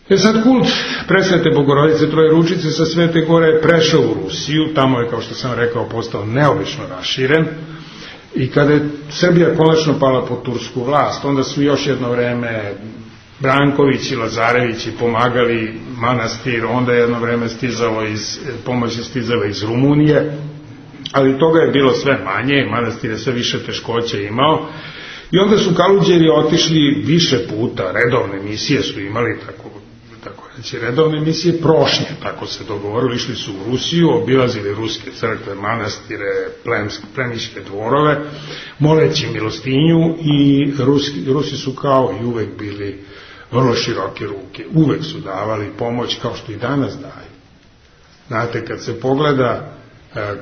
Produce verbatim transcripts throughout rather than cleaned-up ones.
E sad kult presvete Bogorodice Trojeručice sa Svete Gore je prešao u Rusiju, tamo je, kao što sam rekao, postao neobično raširen, i kada je Srbija konačno pala pod tursku vlast, onda su još jedno vreme Branković i Lazarevići pomagali manastir, onda je jedno vreme stizalo iz, pomoć je stizala iz Rumunije, ali toga je bilo sve manje, manastir je sve više teškoća imao, i onda su Kaluđeri otišli više puta, redovne misije su imali, tako, tako reći, redovne misije prošnje, tako se dogovorili, išli su u Rusiju, obilazili ruske crkve, manastire, plemske, plemićke dvorove, moleći milostinju, i Ruski, Rusi su kao i uvek bili vrlo široke ruke, uvek su davali pomoć kao što i danas daju. Znate, kad se pogleda e,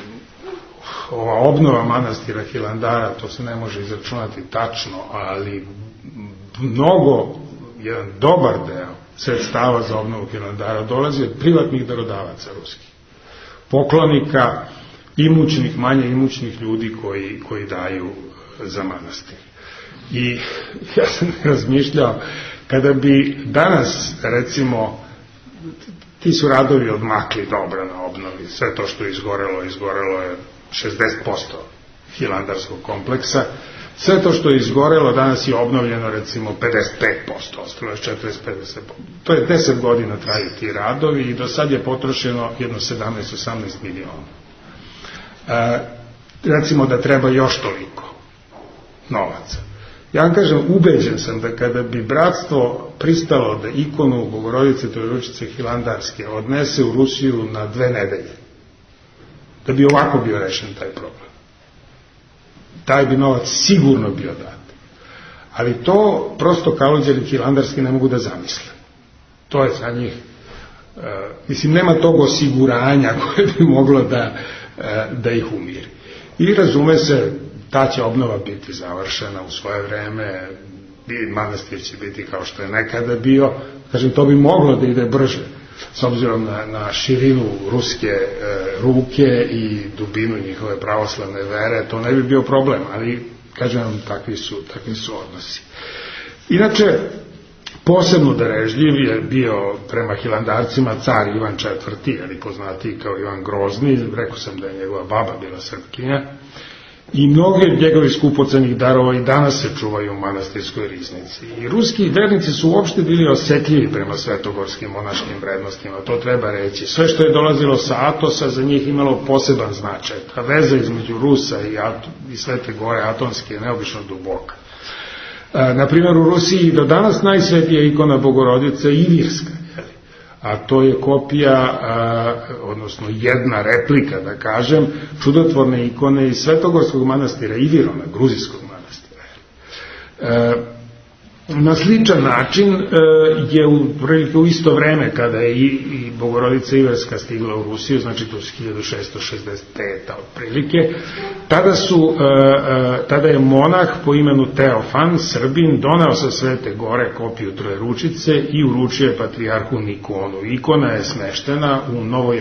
ova obnova manastira Hilandara, to se ne može izračunati tačno, ali mnogo, jedan dobar deo sredstava za obnovu Hilandara dolazi od privatnih darodavaca ruskih, poklonika, imućnih, manje imućnih ljudi koji, koji daju za manastir. I ja sam razmišljao, kada bi danas, recimo, ti su radovi odmakli dobro na obnovi, sve to što je izgorelo, izgorelo je šezdeset posto hilandarskog kompleksa, sve to što je izgorelo danas je obnovljeno recimo pedeset pet posto, ostalo je četrdeset do pedeset posto. To je deset godina traju ti radovi i do sad je potrošeno jedno sedamnaest do osamnaest miliona. E, recimo da treba još toliko novaca. Ja vam kažem, ubeđen sam da kada bi bratstvo pristalo da ikonu Bogorodice Trojeručice Hilandarske odnese u Rusiju na dve nedelje, da bi ovako bio rešen taj problem. Taj bi novac sigurno bio dat. Ali to prosto Kaluđeri Hilandarski ne mogu da zamisle. To je za njih, uh, mislim, nema tog osiguranja koje bi moglo da, uh, da ih umiri. I razume se, ta će obnova biti završena u svoje vreme, manastir će biti kao što je nekada bio. Kažem, to bi moglo da ide brže, s obzirom na, na širinu ruske e, ruke i dubinu njihove pravoslavne vere, to ne bi bio problem, ali, kažem vam, takvi su, takvi su odnosi. Inače, posebno darežljiv je bio prema Hilandarcima car Ivan četvrti, ali poznatiji kao Ivan Grozni, rekao sam da je njegova baba bila Srpkinja, i mnogi od njegovih skupocenih darova i danas se čuvaju u manastirskoj riznici. I ruski vernici su uopšte bili osetljivi prema svetogorskim monaškim vrednostima, to treba reći. Sve što je dolazilo sa Atosa za njih imalo poseban značaj. Ta veza između Rusa i, Ato, i Svete Gore Atonske je neobično duboka. E, naprimjer, u Rusiji do danas najsvetija ikona Bogorodice Ivirska, a to je kopija, a, odnosno jedna replika, da kažem, čudotvorne ikone iz Svetogorskog manastira Ivirona, gruzijskog manastira. E, na sličan način e, je u, u isto vreme kada je i, i Bogorodica Iverska stigla u Rusiju, znači to je hiljadu šesto šezdeset peta otprilike, tada, su, e, e, tada je monah po imenu Teofan, Srbin, doneo sa Svete Gore kopiju Trojeručice i uručio je patrijarhu Nikonu. Ikona je smeštena u Novo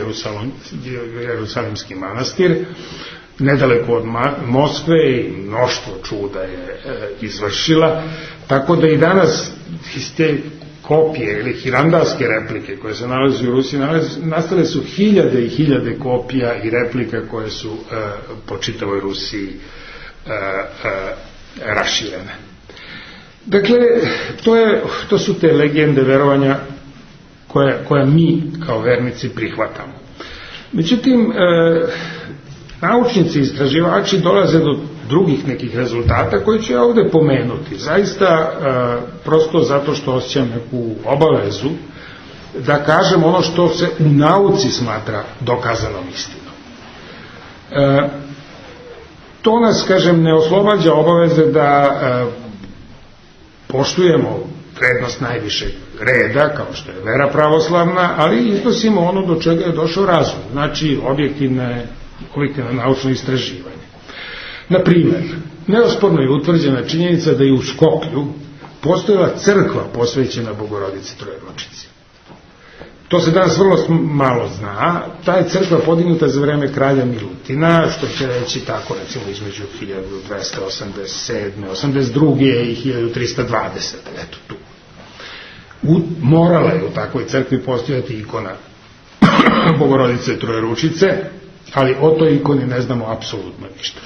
Jerusalimski manastir, nedaleko od Moskve, i mnoštvo čuda je e, izvršila, tako da i danas iz te kopije ili hilandarske replike koje se nalaze u Rusiji, nalaze, nastale su hiljade i hiljade kopija i replika koje su e, po čitavoj Rusiji e, e, raširene. Dakle, to, je, to su te legende verovanja koje, koje mi kao vernici prihvatamo. Međutim, e, naučnici i istraživači dolaze do drugih nekih rezultata koji ću ja ovde pomenuti. Zaista, e, prosto zato što osjećam neku obavezu da kažem ono što se u nauci smatra dokazanom istinom. E, to nas, kažem, ne oslobađa obaveze da e, poštujemo vrednost najvišeg reda, kao što je vera pravoslavna, ali iznosimo ono do čega je došao razum, znači objektivne objektivno naučno istraživanje. Na primjer, neosporno je utvrđena činjenica da je u Skoplju postojala crkva posvećena Bogorodici Trojeručici. To se danas vrlo malo zna. Ta je crkva podignuta za vreme kralja Milutina, što će reći tako, recimo, između hiljadu dvesta osamdeset sedme, osamdeset druge i hiljadu trista dvadesete. Eto tu. u, morala je u takvoj crkvi postojati ikona Bogorodice Trojeručice, ali o toj ikoni ne znamo apsolutno ništa.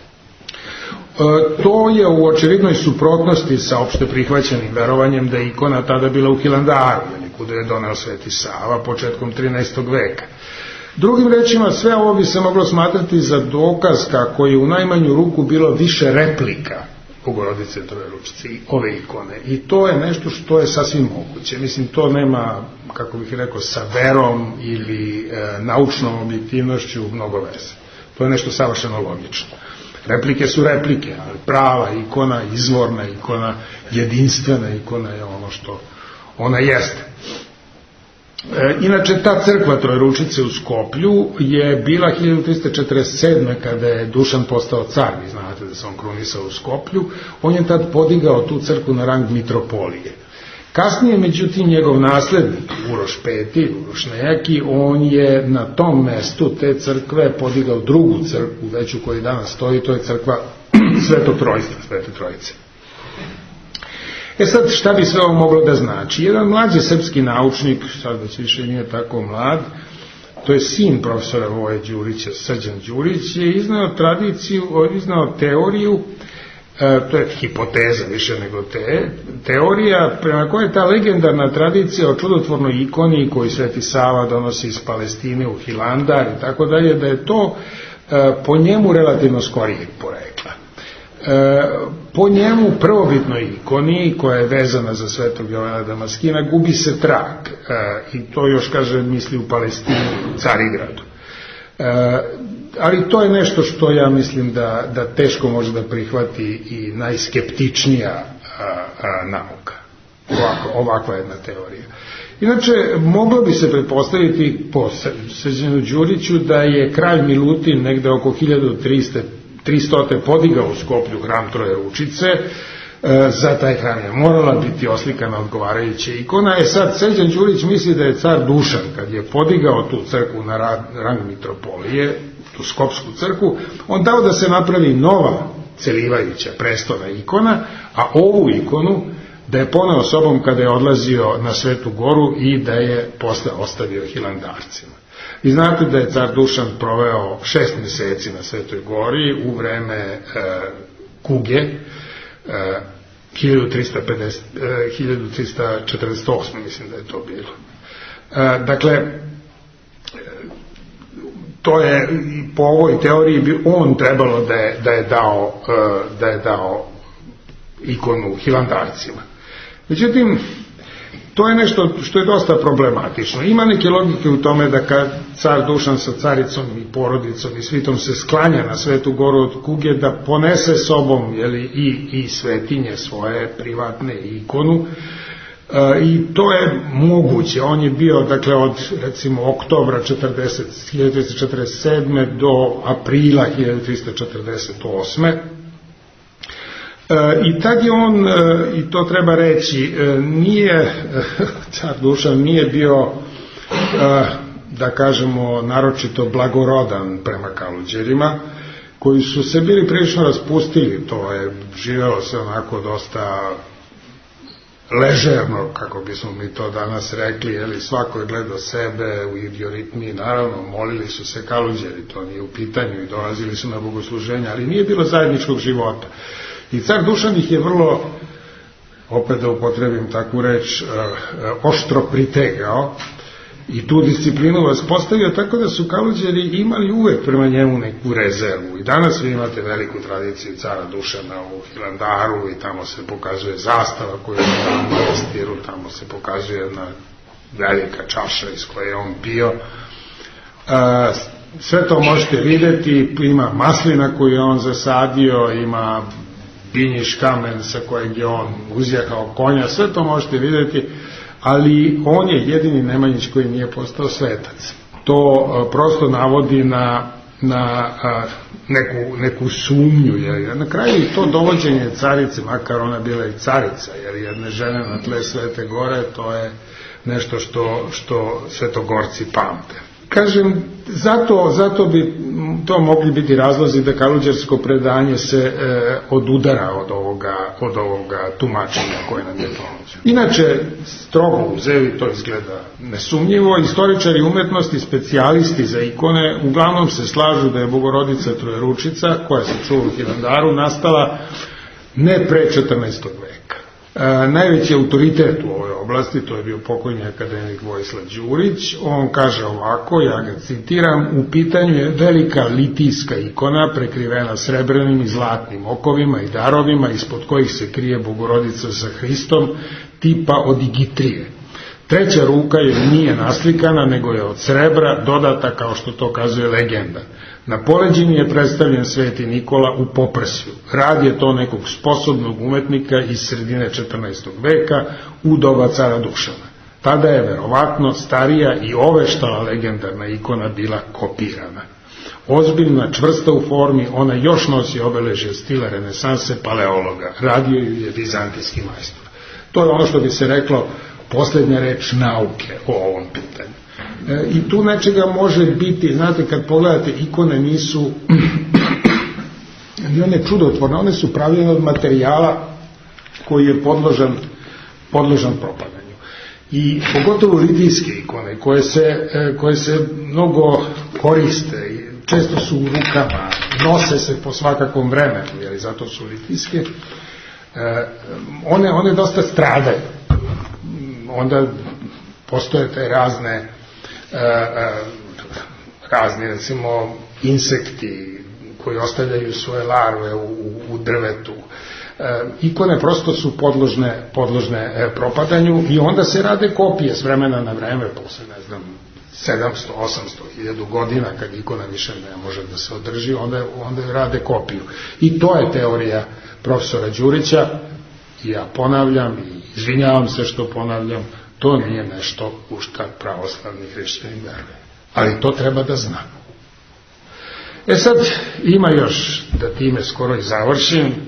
E, to je u očevidnoj suprotnosti sa opšte prihvaćenim verovanjem da je ikona tada bila u Hilandaru, kuda je doneo Sveti Sava početkom trinaestog veka. Drugim rečima, sve ovo bi se moglo smatrati za dokaz kako je u najmanju ruku bilo više replika Bogorodice Trojeručice i ove ikone. I to je nešto što je sasvim moguće. Mislim, to nema, kako bih rekao, sa verom ili e, naučnom objektivnošću mnogo veze. To je nešto savršeno logično. Replike su replike, ali prava ikona, izvorna ikona, jedinstvena ikona je ono što ona jeste. E, inače, ta crkva Trojeručice u Skoplju je bila hiljadu trista četrdeset sedme kada je Dušan postao car. Vi znate da se on krunisao u Skoplju. On je tad podigao tu crkvu na rang mitropolije. Kasnije, međutim, njegov naslednik Uroš Peti, Uroš Nejaki, on je na tom mestu te crkve podigao drugu crkvu, veću koja danas stoji, to je crkva Svetog Trojstva, Svete Trojice. E sad, šta bi sve ovo moglo da znači? Jedan mlađi srpski naučnik, sad već više nije tako mlad, to je sin profesora Voje Đurića, Srđan Đurić, je iznao tradiciju, iznao teoriju, e, to je hipoteza više nego te, teorija prema kojoj je ta legendarna tradicija o čudotvornoj ikoni koju Sveti Sava donosi iz Palestine u Hilandar i tako dalje, da je to e, po njemu relativno skorijeg porekla. E, po njemu prvobitnoj ikoni koja je vezana za Svetog Jovana Damaskina gubi se trag e, i to još kaže misli u Palestini, u Carigradu. E, ali to je nešto što ja mislim da, da teško može da prihvati i najskeptičnija a, a, nauka. Ovako, ovakva jedna teorija. Inače, moglo bi se pretpostaviti po Srđanu Đuriću da je kralj Milutin negde oko hiljadu trista podigao u Skoplju hram Trojeručice. E, za taj hram je morala biti oslikana odgovarajuća ikona. E sad, Srđan Đurić misli da je car Dušan, kad je podigao tu crkvu na rang mitropolije, tu skopsku crkvu, on dao da se napravi nova celivajuća prestona ikona, a ovu ikonu da je poneo sobom kada je odlazio na Svetu Goru i da je posle ostavio hilandarcima. Vi znate da je car Dušan proveo šest meseci na Svetoj Gori u vreme e, kuge e, hiljadu trista četrdeset osme mislim da je to bilo. E, dakle, to je po ovoj teoriji bi on trebalo da je, da je dao da je dao ikonu hilandarcima. Međutim, to je nešto što je dosta problematično. Ima neke logike u tome da kad car Dušan sa caricom i porodicom i svitom se sklanja na Svetu Goru od kuge, da ponese sobom jeli, i, i svetinje svoje privatne ikonu. E, i to je moguće. On je bio, dakle, od recimo oktobra hiljadu trista četrdeset sedme do aprila hiljadu trista četrdeset osme. E, I tad je on, e, i to treba reći, e, nije, e, car Dušan nije bio, e, da kažemo, naročito blagorodan prema Kaluđerima, koji su se bili prilično raspustili. To je, živelo se onako dosta ležerno, kako bismo mi to danas rekli, jeli, svako je gledao sebe u idioritmiji, naravno, molili su se Kaluđeri, to nije u pitanju, i dolazili su na bogosluženja, ali nije bilo zajedničkog života. I car Dušan ih je vrlo, opet da upotrebim takvu reč, oštro pritegao i tu disciplinu vas postavio, tako da su Kaluđeri imali uvek prema njemu neku rezervu. I danas vi imate veliku tradiciju cara Dušana u Hilandaru i tamo se pokazuje zastava koju je na manastiru, tamo se pokazuje jedna velika čaša iz koje je on pio. Sve to možete videti, ima maslina koju je on zasadio, ima binjiš kamen sa kojeg je on uzjahao konja, sve to možete videti, ali on je jedini Nemanjić koji nije postao svetac. To a, prosto navodi na, na a, neku, neku sumnju, jer na kraju i to dovođenje carice, makar ona bila i carica, jer jedne žene na tle Svete Gore, to je nešto što, što Svetogorci pamte. Kažem, zato, zato bi to mogli biti razlozi da kaluđersko predanje se e, odudara od ovoga, od ovoga tumačenja koje nam je ponuđeno. Inače, strogo uzeli, to izgleda nesumnjivo, istoričari umetnosti, specijalisti za ikone, uglavnom se slažu da je Bogorodica Trojeručica, koja se čuva u Hilandaru, nastala ne pre četrnaestog veka. E, najveći autoritet u ovoj oblasti, to je bio pokojni akademik Vojislav Đurić, on kaže ovako, ja ga citiram, u pitanju je velika litijska ikona prekrivena srebrnim i zlatnim okovima i darovima ispod kojih se krije Bogorodica sa Hristom tipa od Igitrije. Treća ruka je nije naslikana, nego je od srebra dodata, kao što to kazuje legenda. Na poleđini je predstavljen Sveti Nikola u poprsju. Rad je to nekog sposobnog umetnika iz sredine četrnaestog veka u doba cara Dušana. Tada je verovatno starija i oveštala legendarna ikona bila kopirana. Ozbiljna, čvrsta u formi, ona još nosi obeležje stila renesanse paleologa. Radio ju je vizantijski majstor. To je ono što bi se reklo posljednja reč nauke o ovom pitanju. E, I tu nečega može biti, znate, kad pogledate, ikone nisu i one čudotvorne, one su pravljene od materijala koji je podložan, podložan propadanju. I pogotovo litijske ikone, koje se, koje se mnogo koriste, često su u rukama, nose se po svakakvom vremenu, jer zato su litijske, e, one, one dosta stradaju. Onda postoje te razne e, e, razni, recimo, insekti koji ostavljaju svoje larve u, u drvetu. E, ikone prosto su podložne, podložne e, propadanju i onda se rade kopije s vremena na vreme, posle, ne znam, sedamsto, osamsto, hiljadu godina, kad ikona više ne može da se održi, onda, onda rade kopiju. I to je teorija profesora Đurića, i ja ponavljam i izvinjavam se što ponavljam, to nije nešto u šta pravoslavni hrišćani veruje. Ali to treba da znamo. E sad, ima još, da time skoro i završim, e,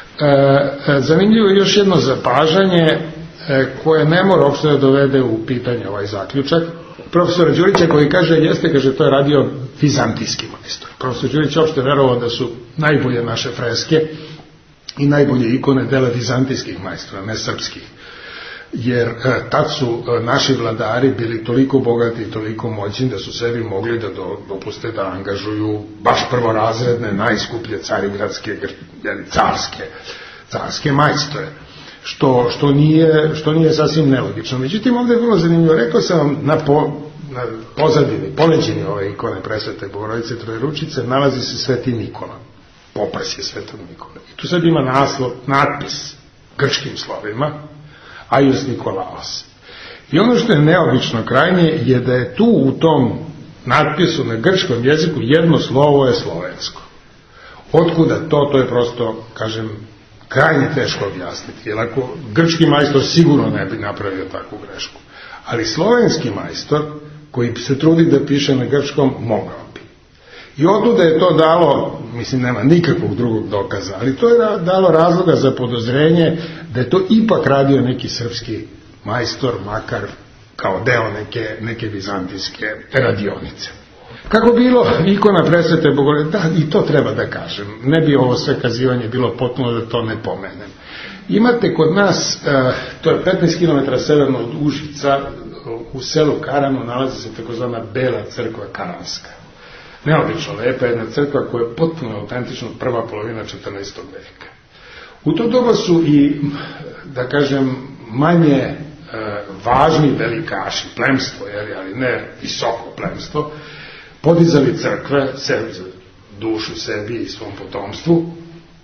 e, zanimljivo je još jedno zapažanje e, koje ne mora uopšte da dovede u pitanje ovaj zaključak. Profesora Đurića koji kaže, jeste, kaže, to je radio vizantijski majstor. Profesor Đurić uopšte verovao da su najbolje naše freske i najbolje ikone dela vizantijskih majstora, ne srpskih. Jer e, tad su e, naši vladari bili toliko bogati i toliko moćni da su sebi mogli da do, dopuste da angažuju baš prvorazredne, najskuplje carigradske, jeli, carske, carske majstore, što, što, nije, što nije sasvim nelogično. Međutim, ovdje je bilo zanimljivo, rekao sam vam, na, po, na pozadini, poleđini ove ikone Presvete Bogorodice Trojeručice nalazi se Sveti Nikola, popres je Svetog Nikola. I tu sad ima naslov, natpis grčkim slovima, Aios Nikolaos. I ono što je neobično krajnje je da je tu u tom natpisu na grčkom jeziku jedno slovo je slovensko. Otkuda to, to je prosto, kažem, krajnje teško objasniti. Jer ako grčki majstor sigurno ne bi napravio takvu grešku. Ali slovenski majstor, koji se trudi da piše na grčkom, mogao bi. I otuda je to dalo, mislim, nema nikakvog drugog dokaza, ali to je dalo razloga za podozrenje da je to ipak radio neki srpski majstor, makar kao deo neke, neke vizantijske radionice. Kako bilo, ikona Presvete Bogorodice, da, i to treba da kažem, ne bi ovo sve kazivanje bilo potpuno da to ne pomenem. Imate kod nas, to je petnaest kilometara severno od Užica, u selu Karano nalazi se takozvana Bela crkva Karanska. Neobično lepa jedna crkva koja je potpuno autentična prva polovina četrnaestog veka. U to doba su i, da kažem, manje e, važni velikaši, plemstvo, jeli, ali ne visoko plemstvo, podizali crkve, sebi za dušu sebi i svom potomstvu.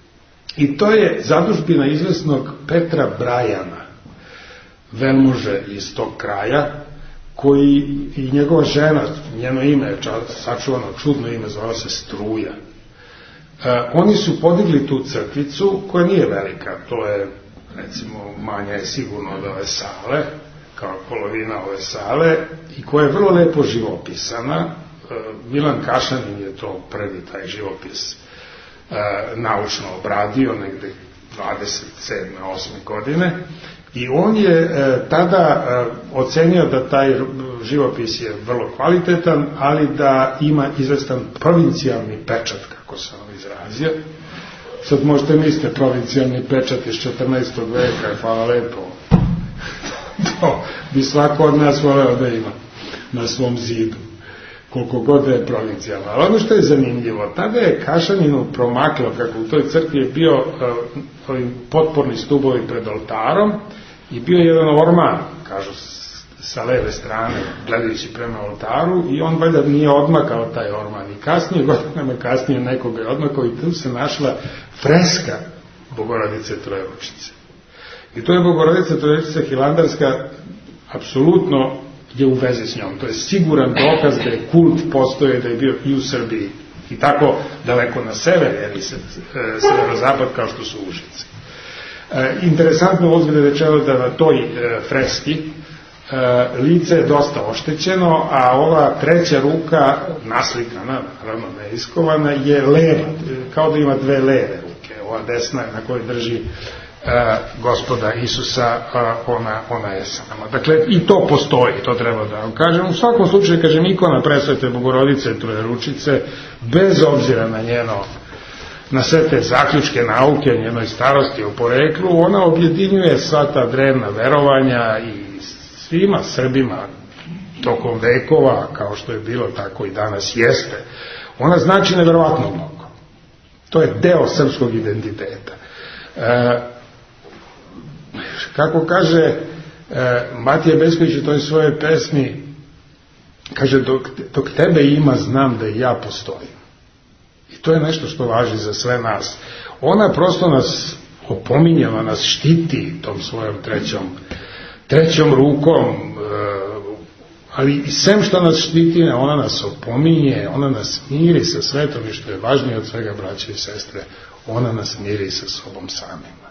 I to je zadužbina izvesnog Petra Brajana, velmuže iz tog kraja, koji i njegova žena, njeno ime je sačuvano, čudno ime, zvala se Struja. E, oni su podigli tu crkvicu, koja nije velika, to je, recimo, manja je sigurno od ove sale, kao polovina ove sale, i koja je vrlo lepo živopisana. E, Milan Kašanin je to prvi taj živopis e, naučno obradio, negde dvadeset sedme osme godine, i on je e, tada e, ocenio da taj živopis je vrlo kvalitetan, ali da ima izvestan provincijalni pečat, kako sam izrazio. Sad možete misliti, provincijalni pečat iz četrnaestog veka, hvala lepo. To bi svako od nas voleo da ima na svom zidu, koliko god da je provincijalno. Ali ono što je zanimljivo, tada je Kašaninu promaklo, kako u toj crkvi je bio uh, potporni stubovi pred oltarom i bio jedan orman, kažu sa leve strane, gledajući prema oltaru, i on valjda nije odmakao taj orman. I kasnije, godinama kasnije nekoga je odmakao i tu se našla freska Bogorodice Trojeručice. I to je Bogorodica Trojeručica Hilandarska, apsolutno je u vezi s njom. To je siguran dokaz da je kult postoje, da je bio i u Srbiji i tako daleko na sever, jer se severozapad kao što su Užice. E, interesantno uzgled rečeno da na toj e, freski e, lice je dosta oštećeno, a ova treća ruka, naslikana, naravno neiskovana, je leva, kao da ima dve leve ruke. Ova desna na kojoj drži E, gospoda Isusa, a, ona, ona je sa nama. Dakle, i to postoji, to treba da vam kažem. U svakom slučaju, kažem, ikona Presvete Bogorodice Trojeručice, bez obzira na njeno, na sve te zaključke nauke, njenoj starosti o poreklu, ona objedinjuje sva ta drevna verovanja i svima Srbima tokom vekova, kao što je bilo, tako i danas jeste. Ona znači neverovatno mnogo. To je deo srpskog identiteta. E, kako kaže e, Matija Besković u toj svojoj pesmi, kaže, dok, dok tebe ima, znam da i ja postojim. I to je nešto što važi za sve nas. Ona prosto nas opominje, ona nas štiti tom svojom trećom, trećom rukom, e, ali i sem što nas štiti, ona nas opominje, ona nas miri sa svetom, i što je važnije od svega, braće i sestre, ona nas miri sa sobom samima.